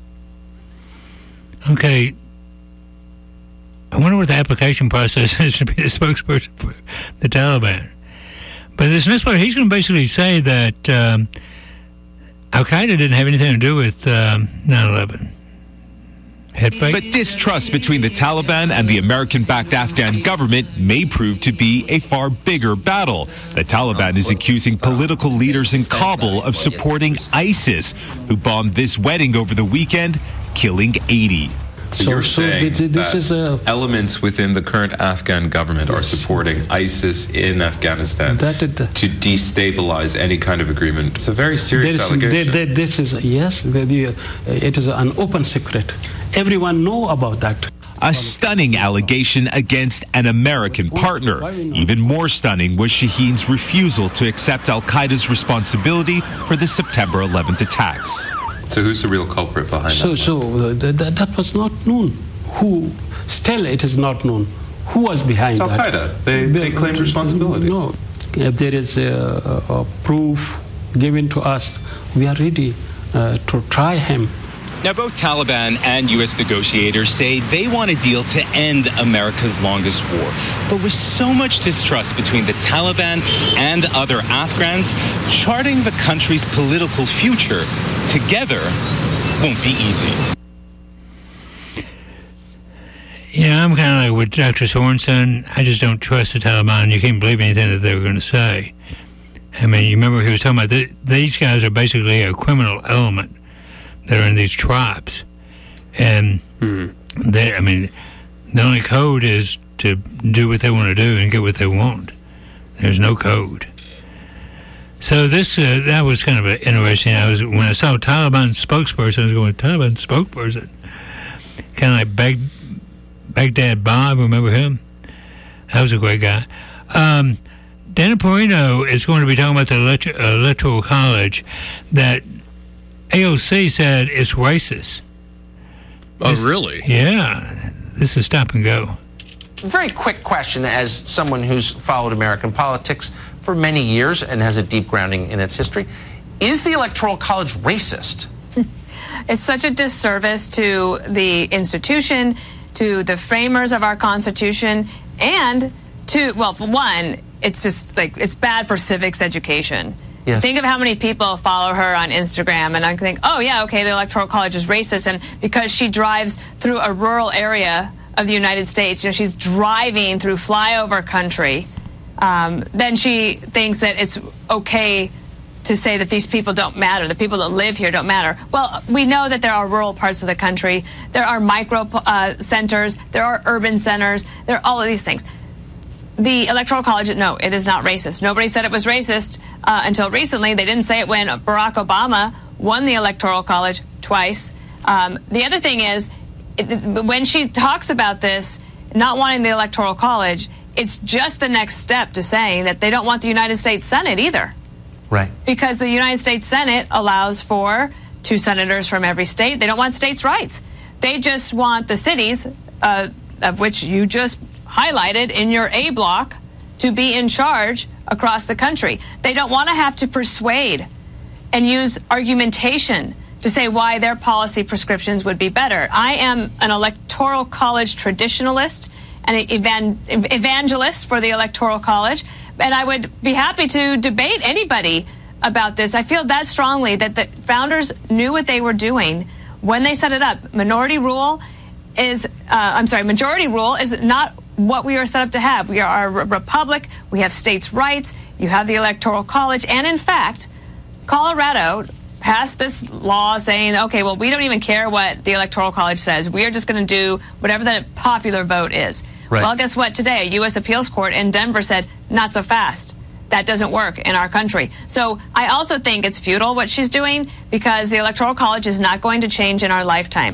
Okay. I wonder what the application process is to be the spokesperson for the Taliban. But this next part, he's going to basically say that um, Al-Qaeda didn't have anything to do with um, nine eleven. But distrust between the Taliban and the American-backed Afghan government may prove to be a far bigger battle. The Taliban is accusing political leaders in Kabul of supporting ISIS, who bombed this wedding over the weekend, killing eighty. So, So- you're so saying this- this that is a- elements within the current Afghan government are supporting ISIS in Afghanistan That is the- to destabilize any kind of agreement. It's a very serious There is- allegation. there- there- this is, yes, the, the, uh, it is an open secret. Everyone know about that. A stunning allegation against an American partner. Even more stunning was Shaheen's refusal to accept Al-Qaeda's responsibility for the September eleventh attacks. So who's the real culprit behind So, that? so uh, th- th- that was not known. Who? Still, it is not known. Who was behind It's that? Al-Qaeda. They, they claimed responsibility. No. If there is a, a proof given to us, we are ready uh, to try him. Now, both Taliban and U S negotiators say they want a deal to end America's longest war. But with so much distrust between the Taliban and other Afghans, charting the country's political future together won't be easy. Yeah, I'm kind of like with Doctor Sorensen. I just don't trust the Taliban. You can't believe anything that they were going to say. I mean, you remember he was talking about th- these guys are basically a criminal element that are in these tribes. And they, I mean, the only code is to do what they want to do and get what they want. There's no code. So this, uh, that was kind of a interesting. I was, when I saw Taliban spokesperson, I was going, Taliban spokesperson? Kind of like beg, Baghdad Bob, remember him? That was a great guy. Um, Dana Perino is going to be talking about the elect- Electoral College that A O C said is racist. Oh, This- really? Yeah. This is stop and go. Very quick question as someone who's followed American politics for many years and has a deep grounding in its history. Is the Electoral College racist? It's such a disservice to the institution, to the framers of our Constitution, and to, well, for one, it's just like, it's bad for civics education. Yes. Think of how many people follow her on Instagram, and I think, oh, yeah, okay, the Electoral College is racist, and because she drives through a rural area of the United States, you know, she's driving through flyover country, um, then she thinks that it's okay to say that these people don't matter, the people that live here don't matter. Well, we know that there are rural parts of the country, there are micro uh, centers, there are urban centers, there are all of these things. The Electoral College, no, it is not racist. Nobody said it was racist uh, until recently. They didn't say it when Barack Obama won the Electoral College twice. Um, the other thing is, it, when she talks about this, not wanting the Electoral College, it's just the next step to saying that they don't want the United States Senate either. Right. Because the United States Senate allows for two senators from every state. They don't want states' rights. They just want the cities, uh, of which you just highlighted in your A block, to be in charge across the country. They don't want to have to persuade and use argumentation to say why their policy prescriptions would be better. I am an Electoral College traditionalist and an evan- evangelist for the Electoral College, and I would be happy to debate anybody about this. I feel that strongly that the founders knew what they were doing when they set it up. Minority rule is, uh, I'm sorry, majority rule is not what we are set up to have. We are a republic. We have states' rights. You have the Electoral College. And in fact, Colorado passed this law saying, okay, well, we don't even care what the Electoral College says. We are just going to do whatever the popular vote is. Right. Well, guess what? Today, a U S appeals court in Denver said, not so fast. That doesn't work in our country. So I also think it's futile what she's doing, because the Electoral College is not going to change in our lifetime.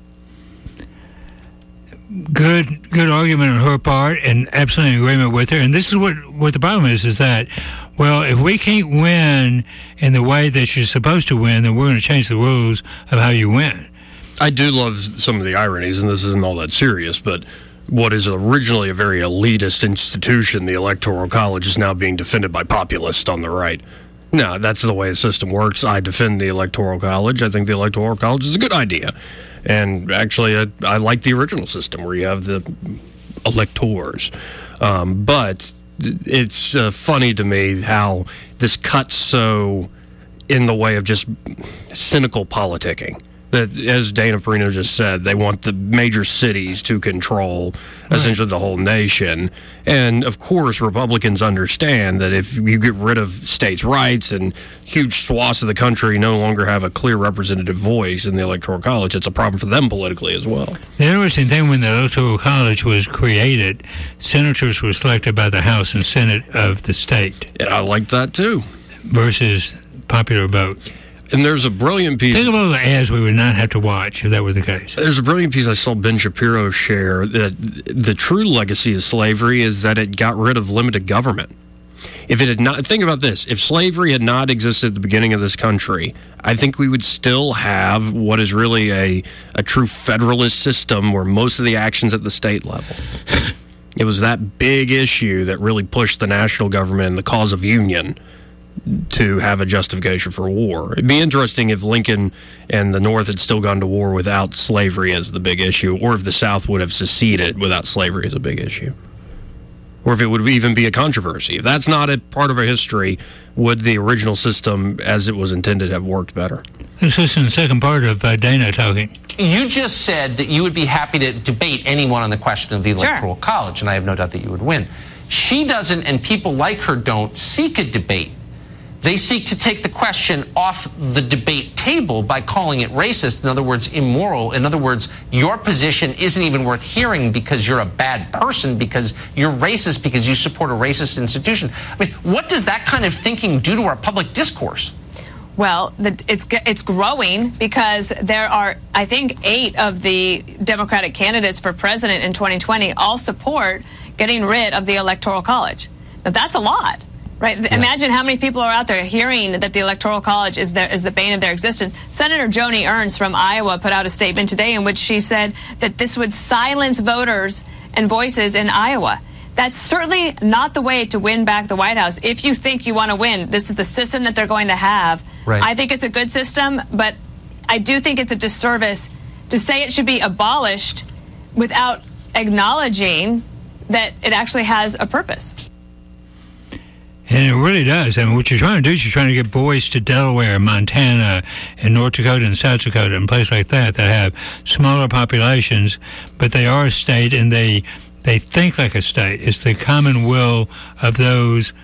Good, good argument on her part, and absolutely in agreement with her. And this is what, what the problem is: is that, well, if we can't win in the way that you're supposed to win, then we're going to change the rules of how you win. I do love some of the ironies, and this isn't all that serious, but what is originally a very elitist institution, the Electoral College, is now being defended by populists on the right. No, that's the way the system works. I defend the Electoral College. I think the Electoral College is a good idea. And actually, I, I like the original system where you have the electors. Um, but it's uh, funny to me how this cuts so in the way of just cynical politicking. That, as Dana Perino just said, they want the major cities to control essentially the whole nation. And, of course, Republicans understand that if you get rid of states' rights and huge swaths of the country no longer have a clear representative voice in the Electoral College, it's a problem for them politically as well. The interesting thing, when the Electoral College was created, senators were selected by the House and Senate of the state. And I like that, too. Versus popular vote. And there's a brilliant piece. Think of all the ads we would not have to watch if that were the case. There's a brilliant piece I saw Ben Shapiro share that the true legacy of slavery is that it got rid of limited government. If it had not, think about this, if slavery had not existed at the beginning of this country, I think we would still have what is really a, a true federalist system where most of the action's at the state level. It was that big issue that really pushed the national government and the cause of union to have a justification for war. It'd be interesting if Lincoln and the North had still gone to war without slavery as the big issue, or if the South would have seceded without slavery as a big issue. Or if it would even be a controversy. If that's not a part of our history, would the original system as it was intended have worked better? This is in the second part of uh, Dana talking. You just said that you would be happy to debate anyone on the question of the Electoral Sure. College, and I have no doubt that you would win. She doesn't, and people like her don't, seek a debate. They seek to take the question off the debate table by calling it racist, in other words, immoral. In other words, your position isn't even worth hearing because you're a bad person, because you're racist, because you support a racist institution. I mean, what does that kind of thinking do to our public discourse? Well, the, it's it's growing because there are, I think, eight of the Democratic candidates for president in twenty twenty all support getting rid of the Electoral College. Now, that's a lot, right? Yeah. Imagine how many people are out there hearing that the Electoral College is, their, is the bane of their existence. Senator Joni Ernst from Iowa put out a statement today in which she said that this would silence voters and voices in Iowa. That's certainly not the way to win back the White House. If you think you want to win, this is the system that they're going to have. Right. I think it's a good system, but I do think it's a disservice to say it should be abolished without acknowledging that it actually has a purpose. And it really does. I mean, what you're trying to do is you're trying to give voice to Delaware, Montana, and North Dakota and South Dakota and places like that that have smaller populations, but they are a state and they they think like a state. It's the common will of those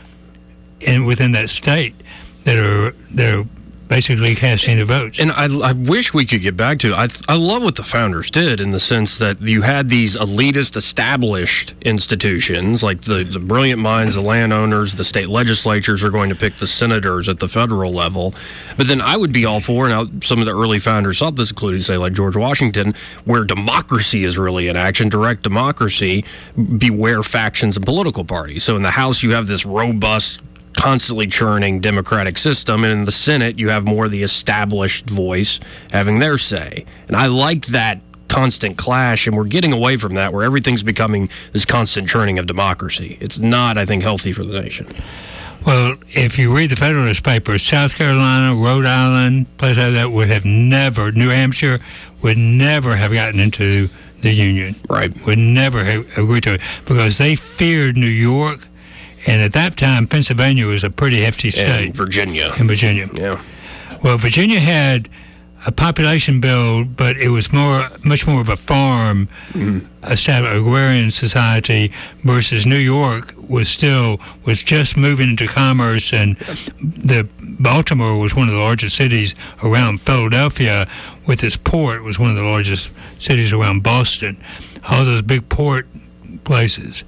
in within that state that are they're basically casting the votes. And I, I wish we could get back to it. I, I love what the founders did in the sense that you had these elitist established institutions, like the, the brilliant minds, the landowners, the state legislatures are going to pick the senators at the federal level. But then I would be all for, now some of the early founders thought this, including, say, like George Washington, where democracy is really in action, direct democracy, beware factions and political parties. So in the House, you have this robust, constantly churning democratic system, and in the Senate you have more of the established voice having their say. And I like that constant clash, and we're getting away from that where everything's becoming this constant churning of democracy. It's not, I think, healthy for the nation. Well, if you read the Federalist Papers, South Carolina, Rhode Island, places like that would have never, New Hampshire would never have gotten into the Union. Right. Would never have agreed to it because they feared New York. And at that time, Pennsylvania was a pretty hefty state. And Virginia. And Virginia. Yeah. Well, Virginia had a population bill, but it was more, much more of a farm, mm-hmm. established agrarian society versus New York was still, was just moving into commerce, and the Baltimore was one of the largest cities around Philadelphia with its port. It was one of the largest cities around Boston. All those big port places.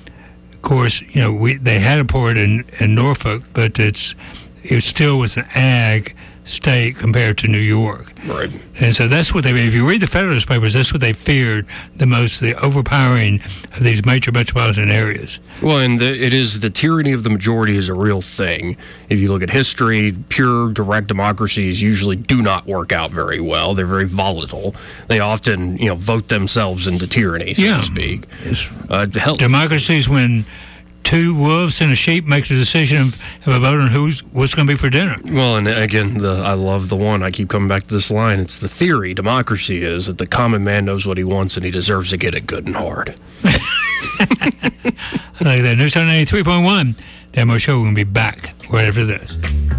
Of course, you know, we they had a port in, in Norfolk, but it's it still was an ag state compared to New York. Right. And so that's what they, if you read the Federalist Papers, that's what they feared the most, the overpowering of these major metropolitan areas. Well, and the, it is the tyranny of the majority is a real thing. If you look at history, pure direct democracies usually do not work out very well. They're very volatile. They often, you know, vote themselves into tyranny, so yeah. to speak. Uh, democracies, when two wolves and a sheep make the decision of, of a vote on who's what's going to be for dinner. Well, and again, the I love the one. I keep coming back to this line. It's the theory. Democracy is that the common man knows what he wants and he deserves to get it good and hard. Like that. News on ninety-three point one. Dan Moore Show. We're going to be back right after this.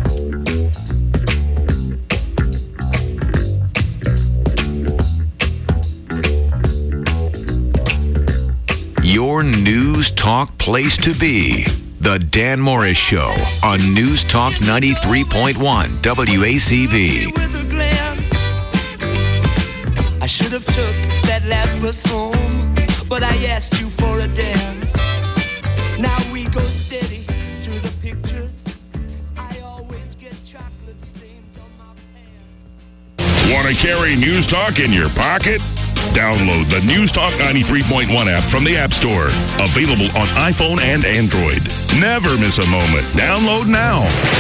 Your news talk place to be. The Dan Morris Show on News Talk ninety-three point one W A C V. I should have took that last bus home, but I asked you for a dance. Now we go steady to the pictures. I always get chocolate stains on my pants. Want to carry News Talk in your pocket? Download the News Talk ninety-three point one app from the App Store. Available on iPhone and Android. Never miss a moment. Download now.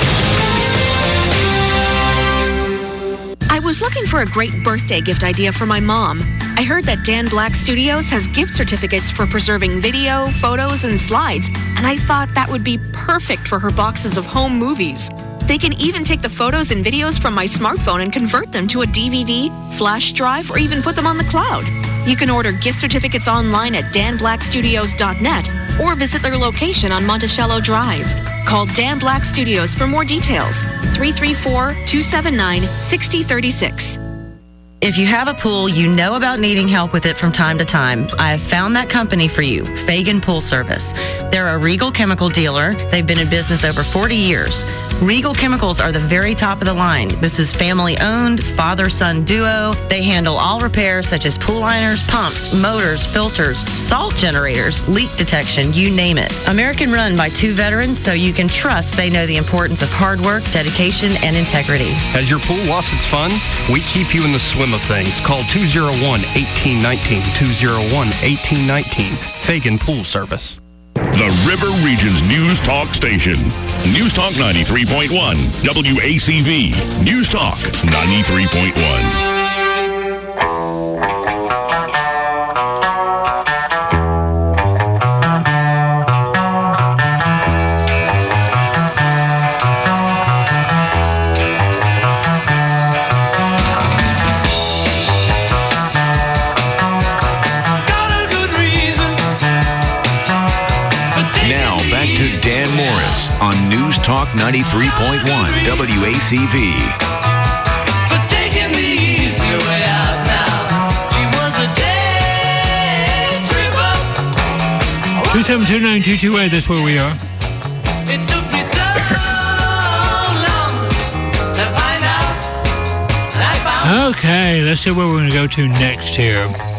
I was looking for a great birthday gift idea for my mom. I heard that Dan Black Studios has gift certificates for preserving video, photos, and slides, and I thought that would be perfect for her boxes of home movies. They can even take the photos and videos from my smartphone and convert them to a D V D, flash drive, or even put them on the cloud. You can order gift certificates online at dan black studios dot net or visit their location on Monticello Drive. Call Dan Black Studios for more details. three three four, two seven nine, six zero three six. If you have a pool, you know about needing help with it from time to time. I have found that company for you, Fagan Pool Service. They're a Regal chemical dealer. They've been in business over forty years. Regal Chemicals are the very top of the line. This is family-owned, father-son duo. They handle all repairs such as pool liners, pumps, motors, filters, salt generators, leak detection, you name it. American run by two veterans, so you can trust they know the importance of hard work, dedication, and integrity. Has your pool lost its fun? We keep you in the swim of things. Call two oh one, one eight one nine, two oh one, one eight one nine, Fagan Pool Service. The River Region's News Talk station. News Talk ninety-three point one, W A C V. News Talk ninety-three point one. On News Talk ninety-three point one, W A C V. two seven two, nine two two eight, that's where we are. Okay, let's see where we're going to go to next here.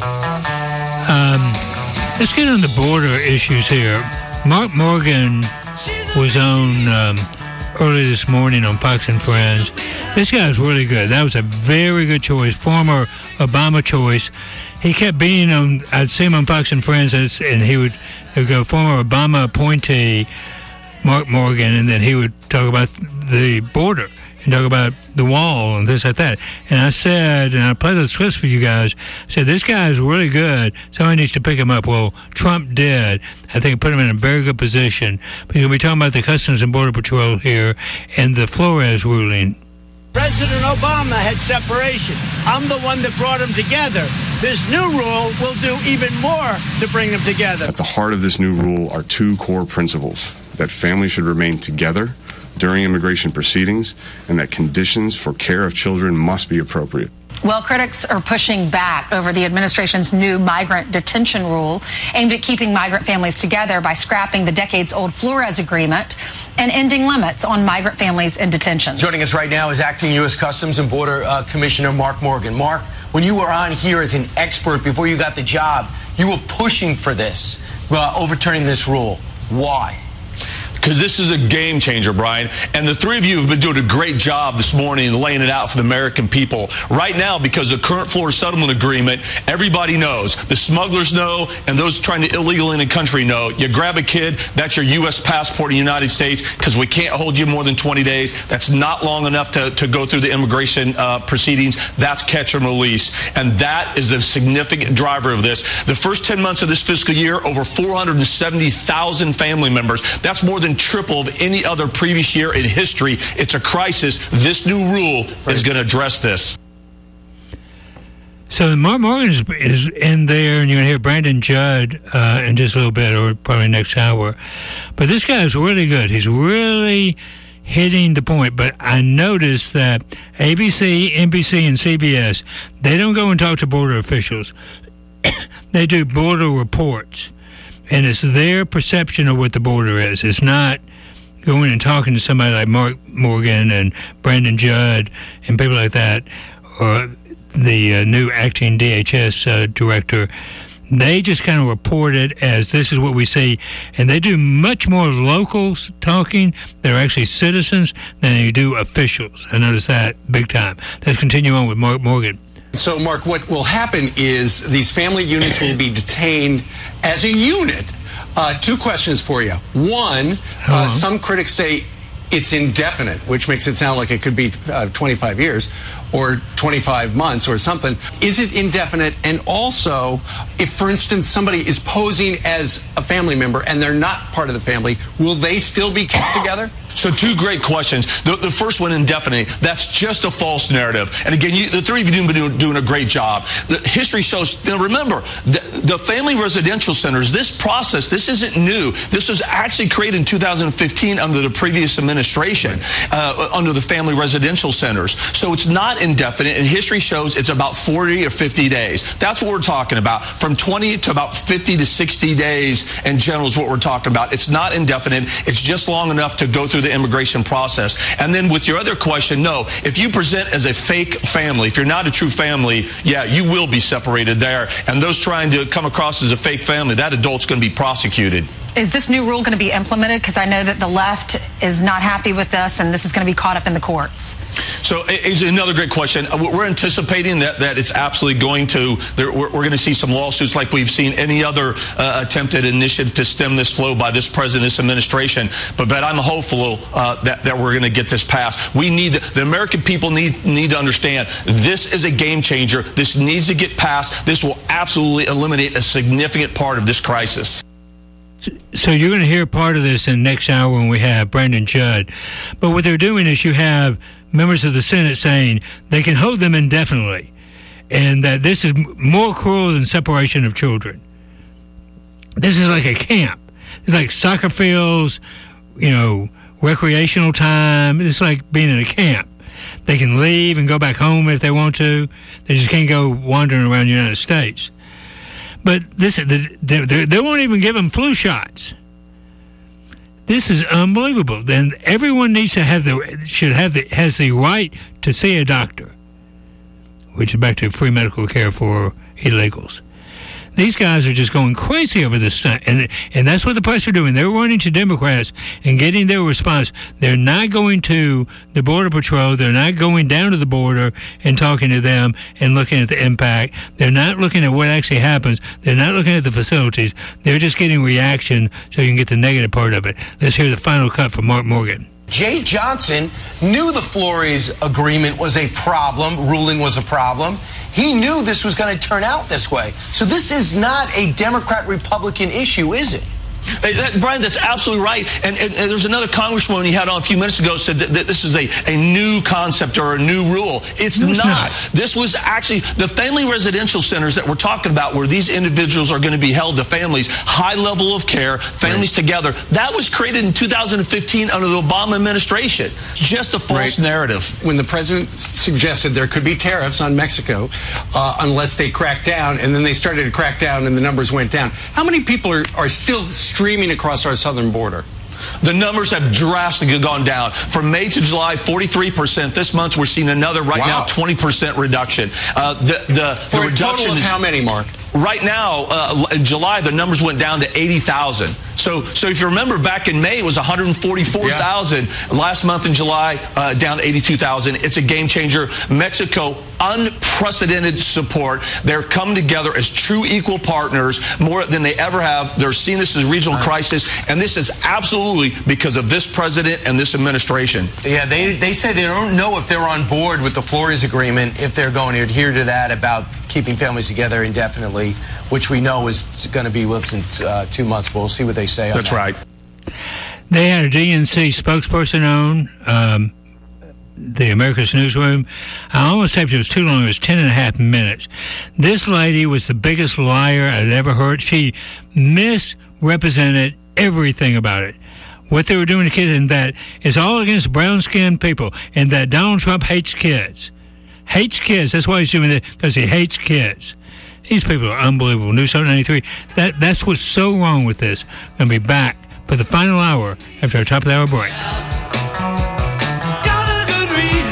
Um, let's get on the border issues here. Mark Morgan was on um, early this morning on Fox and Friends. This guy's really good. That was a very good choice, former Obama choice. He kept being on, I'd see him on Fox and Friends, and he would, he would go, former Obama appointee Mark Morgan, and then he would talk about the border and talk about the wall and this, like that. And I said, and I played those clips for you guys, I said, this guy is really good. Somebody needs to pick him up. Well, Trump did. I think it put him in a very good position. Because we'll be talking about the Customs and Border Patrol here and the Flores ruling. President Obama had separation. I'm the one that brought them together. This new rule will do even more to bring them together. At the heart of this new rule are two core principles: that families should remain together during immigration proceedings, and that conditions for care of children must be appropriate. Well, critics are pushing back over the administration's new migrant detention rule aimed at keeping migrant families together by scrapping the decades-old Flores Agreement and ending limits on migrant families in detention. Joining us right now is Acting U S Customs and Border uh, Commissioner Mark Morgan. Mark, when you were on here as an expert before you got the job, you were pushing for this, uh, overturning this rule. Why? Because this is a game changer, Brian. And the three of you have been doing a great job this morning laying it out for the American people. Right now, because of the current Flores Settlement Agreement, everybody knows. The smugglers know, and those trying to illegally in the country know. You grab a kid, that's your U S passport in the United States, because we can't hold you more than twenty days. That's not long enough to, to go through the immigration uh, proceedings. That's catch and release. And that is a significant driver of this. The first ten months of this fiscal year, over four hundred seventy thousand family members. That's more than triple of any other previous year in history. It's a crisis. This new rule is going to address this. So Mark Morgan is, is in there, and you're going to hear Brandon Judd uh, in just a little bit, or probably next hour. But this guy is really good. He's really hitting the point. But I noticed that A B C, N B C, and C B S, they don't go and talk to border officials. They do border reports. And it's their perception of what the border is. It's not going and talking to somebody like Mark Morgan and Brandon Judd and people like that, or the uh, new acting D H S uh, director. They just kind of report it as this is what we see. And they do much more locals talking. They're actually citizens than they do officials. I noticed that big time. Let's continue on with Mark Morgan. So, Mark, what will happen is these family units will be detained as a unit. Uh, two questions for you. One, uh, some critics say it's indefinite, which makes it sound like it could be uh, twenty-five years or twenty-five months or something. Is it indefinite? And also, if, for instance, somebody is posing as a family member and they're not part of the family, will they still be kept together? So two great questions. The, the first one, indefinite, that's just a false narrative. And again, you, the three of you have been doing, doing a great job. The history shows, now remember, the, the family residential centers, this process, this isn't new. This was actually created in two thousand fifteen under the previous administration, uh, under the family residential centers. So it's not indefinite, and history shows it's about forty or fifty days. That's what we're talking about. From twenty to about fifty to sixty days in general is what we're talking about. It's not indefinite. It's just long enough to go through the immigration process. And then with your other question, no, if you present as a fake family, if you're not a true family, yeah, you will be separated there. And those trying to come across as a fake family, that adult's going to be prosecuted. Is this new rule going to be implemented? Because I know that the left is not happy with this, and this is going to be caught up in the courts. So it's another great question. We're anticipating that, that it's absolutely going to, there, we're, we're going to see some lawsuits like we've seen any other uh, attempted initiative to stem this flow by this president, this administration. But, but I'm hopeful uh, that, that we're going to get this passed. We need, the American people need, need to understand this is a game changer. This needs to get passed. This will absolutely eliminate a significant part of this crisis. So you're going to hear part of this in next hour when we have Brandon Judd. But what they're doing is you have members of the Senate saying they can hold them indefinitely and that this is more cruel than separation of children. This is like a camp. It's like soccer fields, you know, recreational time. It's like being in a camp. They can leave and go back home if they want to. They just can't go wandering around the United States. But this, they, they won't even give them flu shots. This is unbelievable. Then everyone needs to have the should have the has the right to see a doctor, which is back to free medical care for illegals. These guys are just going crazy over this, and and that's what the press are doing. They're running to Democrats and getting their response. They're not going to the Border Patrol. They're not going down to the border and talking to them and looking at the impact. They're not looking at what actually happens. They're not looking at the facilities. They're just getting reaction so you can get the negative part of it. Let's hear the final cut from Mark Morgan. Jay Johnson knew the Flores agreement was a problem, ruling was a problem. He knew this was going to turn out this way. So this is not a Democrat-Republican issue, is it? Hey, that, Brian, that's absolutely right. And, and, and there's another congresswoman you had on a few minutes ago said that, that this is a, a new concept or a new rule. It's, no, it's not. not. This was actually the family residential centers that we're talking about where these individuals are going to be held to families, high level of care, families right. together. That was created in two thousand fifteen under the Obama administration. Just a false right. narrative. When the president suggested there could be tariffs on Mexico uh, unless they crack down, and then they started to crack down and the numbers went down. How many people are, are still streaming across our southern border? The numbers have drastically gone down. From May to July, forty-three percent. This month, we're seeing another, right wow. now, twenty percent reduction. Uh, the the, For the a reduction total of is, how many, Mark? Right now, uh, in July, the numbers went down to eighty thousand. So, so if you remember, back in May, it was one hundred forty-four thousand. Yeah. Last month in July, uh, down to eighty-two thousand. It's a game changer. Mexico, unprecedented support. They're coming together as true equal partners, more than they ever have. They're seeing this as a regional crisis, and this is absolutely because of this president and this administration. Yeah, they, they say they don't know if they're on board with the Flores agreement, if they're going to adhere to that about keeping families together indefinitely, which we know is going to be within uh, two months. But we'll see what they say on That's that. right. They had a D N C spokesperson on um, the America's Newsroom. I almost typed it was too long. It was ten and a half minutes. This lady was the biggest liar I'd ever heard. She misrepresented everything about it. What they were doing to kids, and that is all against brown-skinned people, and that Donald Trump hates kids. Hates kids. That's why he's doing it, because he hates kids. These people are unbelievable. News seven ninety-three. That, that's what's so wrong with this. Going to be back for the final hour after our top of the hour break. Got a good read.